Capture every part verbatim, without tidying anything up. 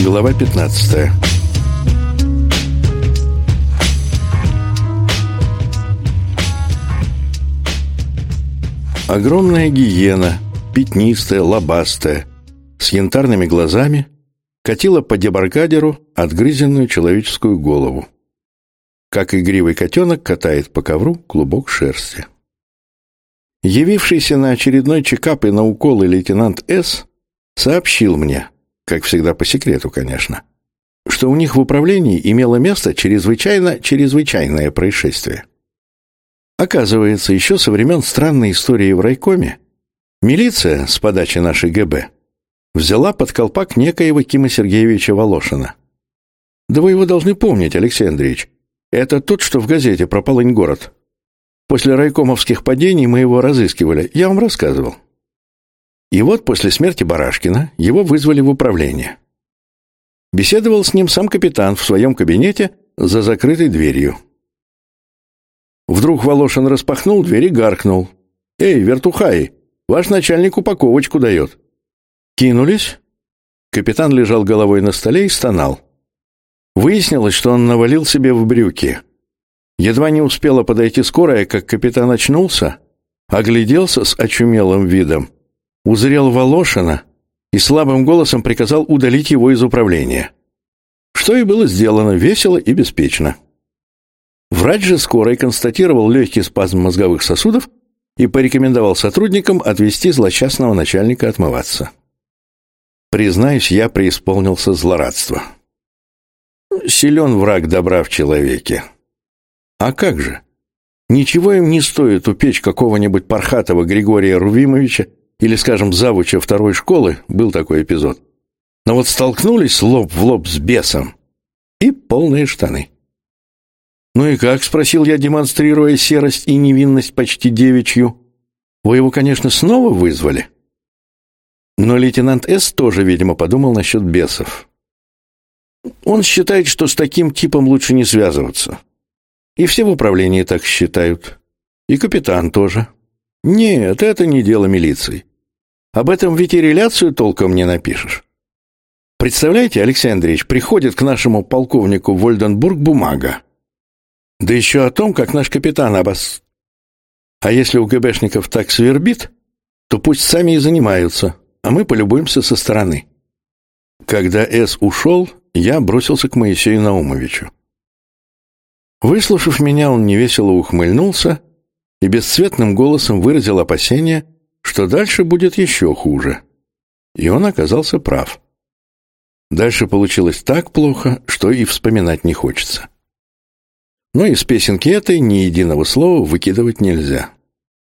Глава пятнадцатая. Огромная гиена, пятнистая, лобастая, с янтарными глазами, катила по дебаркадеру отгрызенную человеческую голову. Как игривый котенок катает по ковру клубок шерсти. Явившийся на очередной чекап и на уколы лейтенант С. сообщил мне, как всегда по секрету, конечно, что у них в управлении имело место чрезвычайно-чрезвычайное происшествие. Оказывается, еще со времен странной истории в райкоме милиция с подачи нашей ГБ взяла под колпак некоего Кима Сергеевича Волошина. Да вы его должны помнить, Алексей Андреевич. Это тот, что в газете про Полынь-город. После райкомовских падений мы его разыскивали, я вам рассказывал. И вот после смерти Барашкина его вызвали в управление. Беседовал с ним сам капитан в своем кабинете за закрытой дверью. Вдруг Волошин распахнул дверь и гаркнул: «Эй, вертухаи, ваш начальник упаковочку дает». Кинулись. Капитан лежал головой на столе и стонал. Выяснилось, что он навалил себе в брюки. Едва не успела подойти скорая, как капитан очнулся, огляделся с очумелым видом, узрел Волошина и слабым голосом приказал удалить его из управления. Что и было сделано весело и беспечно. Врач же скорой констатировал легкий спазм мозговых сосудов и порекомендовал сотрудникам отвезти злосчастного начальника отмываться. Признаюсь, я преисполнился злорадства. Силен враг добра в человеке. А как же? Ничего им не стоит упечь какого-нибудь Пархатова Григория Рувимовича или, скажем, завуча второй школы, был такой эпизод. Но вот столкнулись лоб в лоб с бесом, и полные штаны. «Ну и как?» — спросил я, демонстрируя серость и невинность почти девичью. «Вы его, конечно, снова вызвали?» Но лейтенант С. тоже, видимо, подумал насчет бесов. Он считает, что с таким типом лучше не связываться. И все в управлении так считают. И капитан тоже. Нет, это не дело милиции. Об этом ведь и реляцию толком не напишешь. Представляете, Алексей Андреевич, приходит к нашему полковнику в Ольденбург бумага. Да еще о том, как наш капитан обос... А если у ГБшников так свербит, то пусть сами и занимаются, а мы полюбуемся со стороны. Когда С. ушел, я бросился к Моисею Наумовичу. Выслушав меня, он невесело ухмыльнулся и бесцветным голосом выразил опасение, что дальше будет еще хуже. И он оказался прав. Дальше получилось так плохо, что и вспоминать не хочется. Но из песенки этой ни единого слова выкидывать нельзя.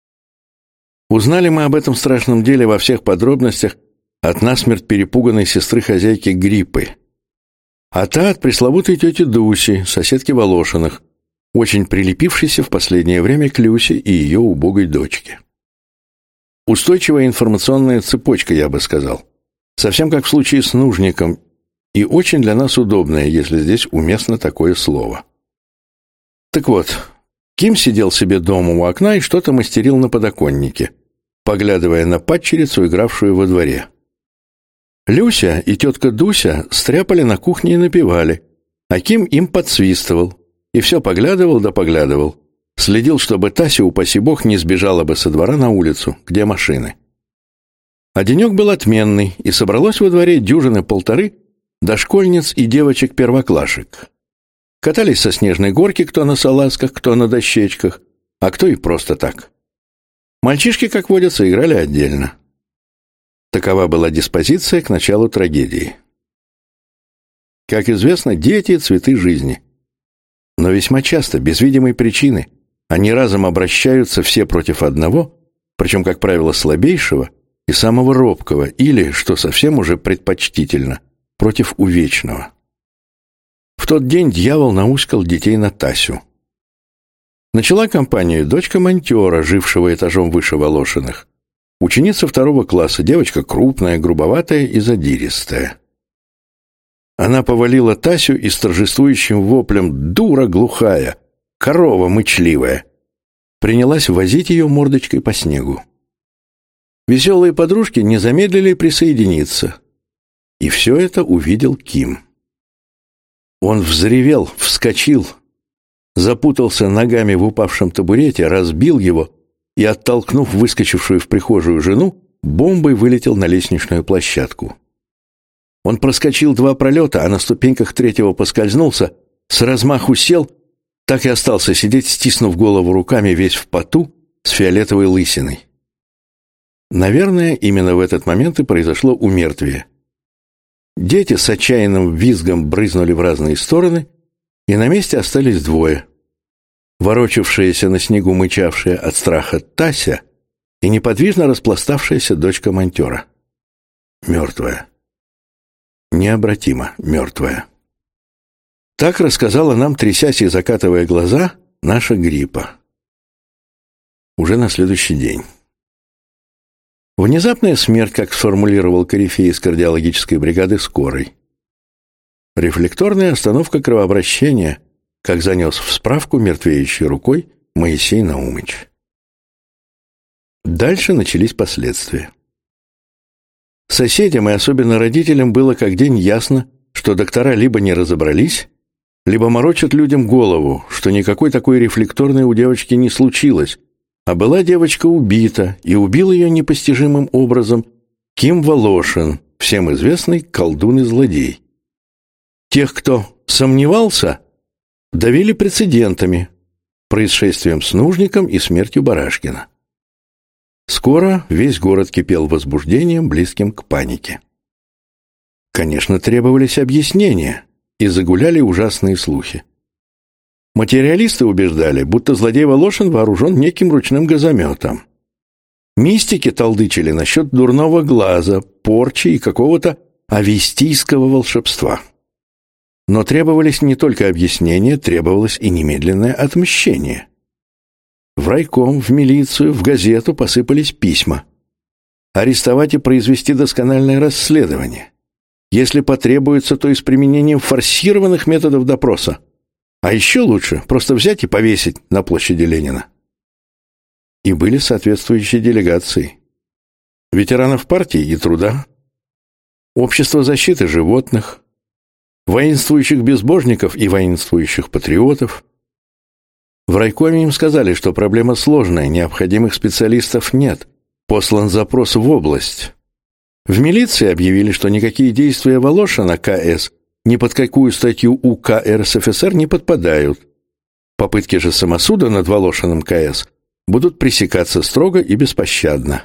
Узнали мы об этом страшном деле во всех подробностях от насмерть перепуганной сестры хозяйки Гриппы, а та от пресловутой тети Дуси, соседки Волошиных, очень прилепившейся в последнее время к Люсе и ее убогой дочке. Устойчивая информационная цепочка, я бы сказал. Совсем как в случае с нужником, и очень для нас удобная, если здесь уместно такое слово. Так вот, Ким сидел себе дома у окна и что-то мастерил на подоконнике, поглядывая на падчерицу, игравшую во дворе. Люся и тетка Дуся стряпали на кухне и напевали, а Ким им подсвистывал. И все поглядывал да поглядывал. Следил, чтобы Тася, упаси бог, не сбежала бы со двора на улицу, где машины. А денек был отменный, и собралось во дворе дюжины полторы дошкольниц и девочек-первоклашек. Катались со снежной горки кто на салазках, кто на дощечках, а кто и просто так. Мальчишки, как водится, играли отдельно. Такова была диспозиция к началу трагедии. Как известно, дети — цветы жизни. Но весьма часто, без видимой причины, они разом обращаются все против одного, причем, как правило, слабейшего и самого робкого, или, что совсем уже предпочтительно, против увечного. В тот день дьявол науськал детей на Тасю. Начала компанию дочка монтера, жившего этажом выше Волошиных. Ученица второго класса, девочка крупная, грубоватая и задиристая. Она повалила Тасю и с торжествующим воплем «Дура глухая! Корова мычливая!» принялась возить ее мордочкой по снегу. Веселые подружки не замедлили присоединиться. И все это увидел Ким. Он взревел, вскочил, запутался ногами в упавшем табурете, разбил его и, оттолкнув выскочившую в прихожую жену, бомбой вылетел на лестничную площадку. Он проскочил два пролета, а на ступеньках третьего поскользнулся, с размаху сел, так и остался сидеть, стиснув голову руками, весь в поту, с фиолетовой лысиной. Наверное, именно в этот момент и произошло умертвие. Дети с отчаянным визгом брызнули в разные стороны, и на месте остались двое. Ворочавшаяся на снегу, мычавшая от страха Тася и неподвижно распластавшаяся дочка монтера. Мертвая. Необратимо мертвая. Так рассказала нам, трясясь и закатывая глаза, наша Гриппа. Уже на следующий день. Внезапная смерть, как сформулировал корифей из кардиологической бригады скорой. Рефлекторная остановка кровообращения, как занес в справку мертвеющей рукой Моисей Наумыч. Дальше начались последствия. Соседям и особенно родителям было как день ясно, что доктора либо не разобрались, либо морочат людям голову, что никакой такой рефлекторной у девочки не случилось, а была девочка убита, и убил ее непостижимым образом Ким Волошин, всем известный колдун и злодей. Тех, кто сомневался, давили прецедентами, происшествием с Нужником и смертью Барашкина. Скоро весь город кипел возбуждением, близким к панике. Конечно, требовались объяснения, и загуляли ужасные слухи. Материалисты убеждали, будто злодей Волошин вооружен неким ручным газометом. Мистики толдычили насчет дурного глаза, порчи и какого-то авестийского волшебства. Но требовались не только объяснения, требовалось и немедленное отмщение. В райком, в милицию, в газету посыпались письма. Арестовать и произвести доскональное расследование. Если потребуется, то и с применением форсированных методов допроса. А еще лучше просто взять и повесить на площади Ленина. И были соответствующие делегации. Ветеранов партии и труда, Общество защиты животных, воинствующих безбожников и воинствующих патриотов. В райкоме им сказали, что проблема сложная, необходимых специалистов нет, послан запрос в область. В милиции объявили, что никакие действия Волошина КС ни под какую статью УК РСФСР не подпадают. Попытки же самосуда над Волошиным КС будут пресекаться строго и беспощадно.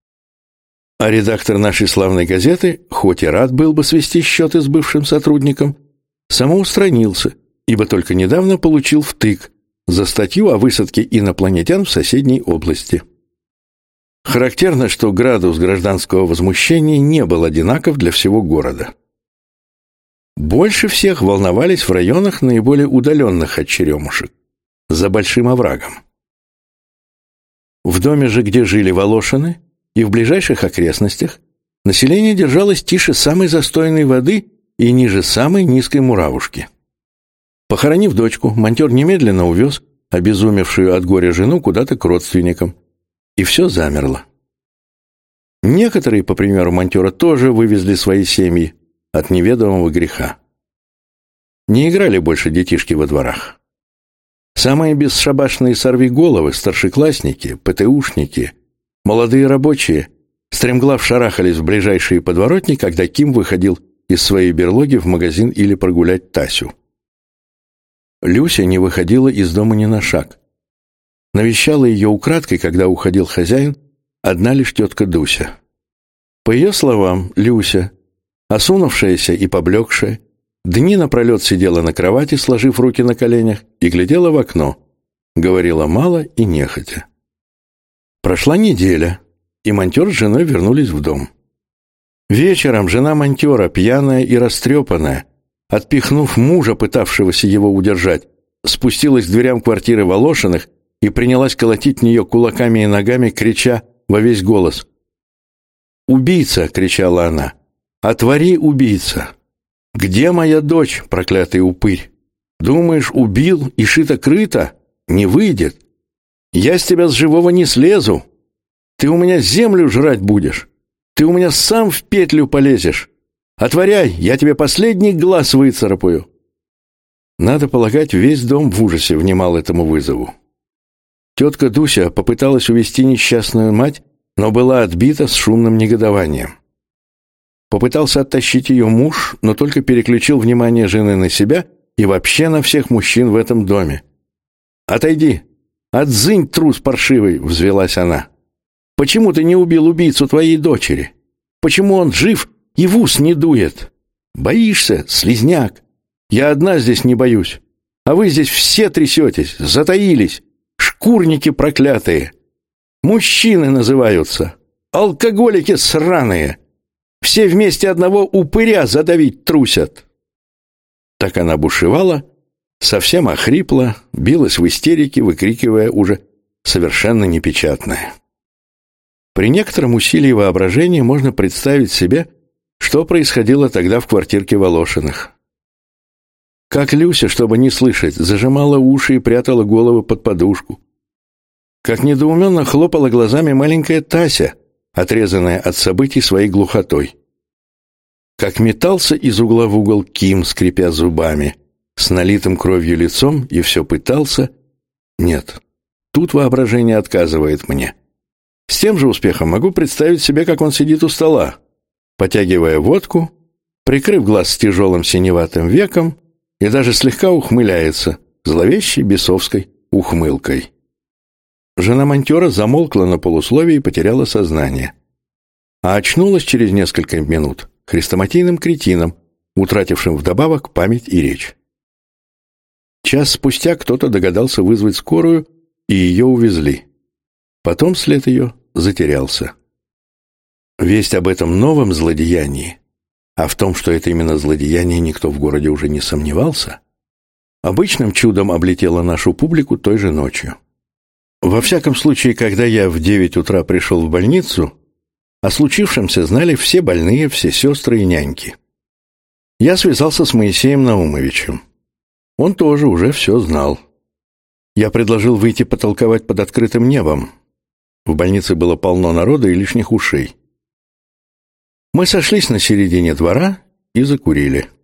А редактор нашей славной газеты, хоть и рад был бы свести счеты с бывшим сотрудником, самоустранился, ибо только недавно получил втык за статью о высадке инопланетян в соседней области. Характерно, что градус гражданского возмущения не был одинаков для всего города. Больше всех волновались в районах, наиболее удаленных от Черемушек, за Большим оврагом. В доме же, где жили Волошины, и в ближайших окрестностях, население держалось тише самой застойной воды и ниже самой низкой муравушки. Похоронив дочку, монтер немедленно увез обезумевшую от горя жену куда-то к родственникам, и все замерло. Некоторые, по примеру монтера, тоже вывезли свои семьи от неведомого греха. Не играли больше детишки во дворах. Самые бесшабашные сорвиголовы, старшеклассники, ПТУшники, молодые рабочие, стремглав шарахались в ближайшие подворотни, когда Ким выходил из своей берлоги в магазин или прогулять Тасю. Люся не выходила из дома ни на шаг. Навещала ее украдкой, когда уходил хозяин, одна лишь тетка Дуся. По ее словам, Люся, осунувшаяся и поблекшая, дни напролет сидела на кровати, сложив руки на коленях, и глядела в окно, говорила мало и нехотя. Прошла неделя, и монтер с женой вернулись в дом. Вечером жена монтера, пьяная и растрепанная, отпихнув мужа, пытавшегося его удержать, спустилась к дверям квартиры Волошиных и принялась колотить в нее кулаками и ногами, крича во весь голос. «Убийца!» — кричала она. «Отвори, убийца! Где моя дочь, проклятый упырь? Думаешь, убил и шито-крыто? Не выйдет! Я с тебя с живого не слезу! Ты у меня землю жрать будешь! Ты у меня сам в петлю полезешь! Отворяй, я тебе последний глаз выцарапаю!» Надо полагать, весь дом в ужасе внимал этому вызову. Тетка Дуся попыталась увести несчастную мать, но была отбита с шумным негодованием. Попытался оттащить ее муж, но только переключил внимание жены на себя и вообще на всех мужчин в этом доме. «Отойди! Отзынь, трус паршивый!» — взвелась она. «Почему ты не убил убийцу твоей дочери? Почему он жив и в ус не дует? Боишься, слизняк? Я одна здесь не боюсь. А вы здесь все трясетесь, затаились. Шкурники проклятые. Мужчины называются. Алкоголики сраные. Все вместе одного упыря задавить трусят». Так она бушевала, совсем охрипла, билась в истерике, выкрикивая уже совершенно непечатное. При некотором усилии воображения можно представить себе, что происходило тогда в квартирке Волошиных. Как Люся, чтобы не слышать, зажимала уши и прятала голову под подушку. Как недоуменно хлопала глазами маленькая Тася, отрезанная от событий своей глухотой. Как метался из угла в угол Ким, скрипя зубами, с налитым кровью лицом, и все пытался. Нет, тут воображение отказывает мне. С тем же успехом могу представить себе, как он сидит у стола, потягивая водку, прикрыв глаз с тяжелым синеватым веком, и даже слегка ухмыляется зловещей бесовской ухмылкой. Жена монтера замолкла на полусловие и потеряла сознание. А очнулась через несколько минут хрестоматийным кретином, утратившим вдобавок память и речь. Час спустя кто-то догадался вызвать скорую, и ее увезли. Потом след ее затерялся. Весть об этом новом злодеянии, а в том, что это именно злодеяние, никто в городе уже не сомневался, обычным чудом облетела нашу публику той же ночью. Во всяком случае, когда я в девять утра пришел в больницу, о случившемся знали все больные, все сестры и няньки. Я связался с Моисеем Наумовичем. Он тоже уже все знал. Я предложил выйти потолковать под открытым небом. В больнице было полно народа и лишних ушей. Мы сошлись на середине двора и закурили.